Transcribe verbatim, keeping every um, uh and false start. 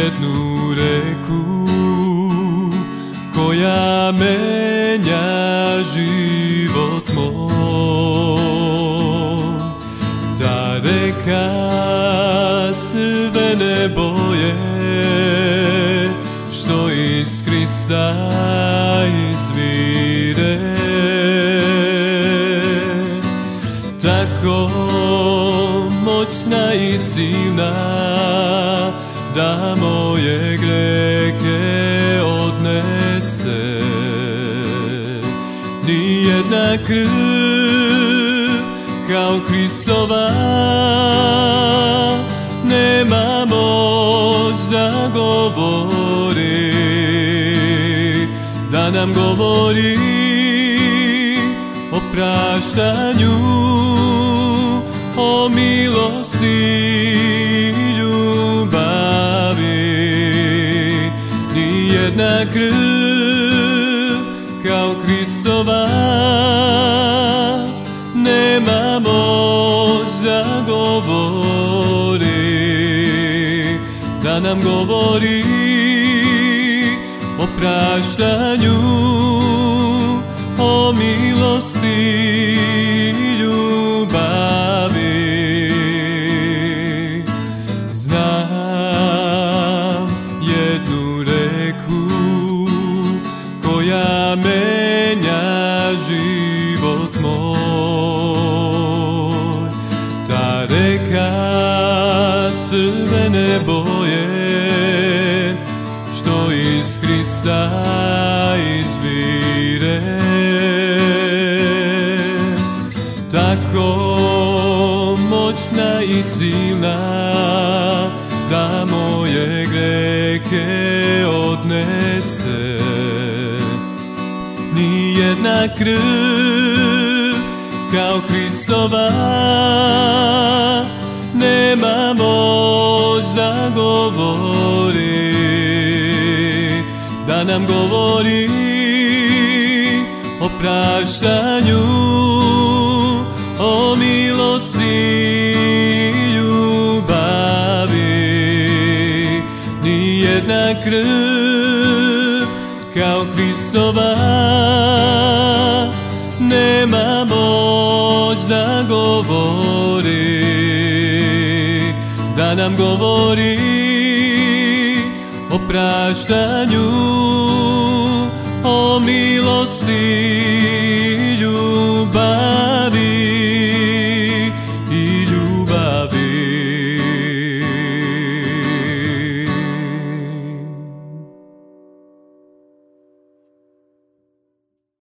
jednu reku koja menja život moj. Ta reka crvene boje što iz Krista izvire, tako moćna i silna da moje grehe odnese. Nijedna krv kao Kristova nema moć da govori, da nam govori o praštanju, o milosti i ljubavi. Nijedna krv kao Kristova nema moć da govori, da nam govori o praštanju, o milosti i ljubavi. Znam jednu reku koja menja život moj. Ta reka crvene boje što iz Krista izvire, tako moćna i silna da moje grehe odnese. Nijedna krv kao Kristova nema moć da govori, da nam govori o praštanju, o milosti i ljubavi. Nijedna krv kao Kristova nema moć da govori, da nam govori o praštanju, o milosti i ljubavi.